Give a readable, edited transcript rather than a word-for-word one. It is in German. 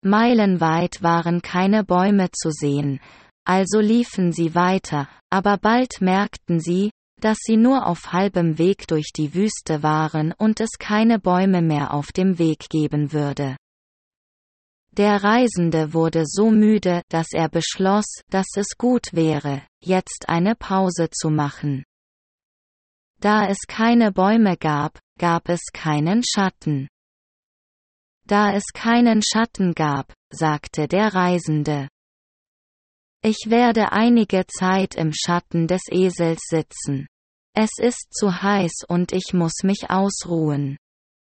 Meilenweit waren keine Bäume zu sehen, also liefen sie weiter, aber bald merkten sie, dass sie nur auf halbem Weg durch die Wüste waren und es keine Bäume mehr auf dem Weg geben würde. Der Reisende wurde so müde, dass er beschloss, dass es gut wäre, jetzt eine Pause zu machen. Da es keine Bäume gab, gab es keinen Schatten. Da es keinen Schatten gab, sagte der Reisende: Ich werde einige Zeit im Schatten des Esels sitzen. Es ist zu heiß und ich muss mich ausruhen.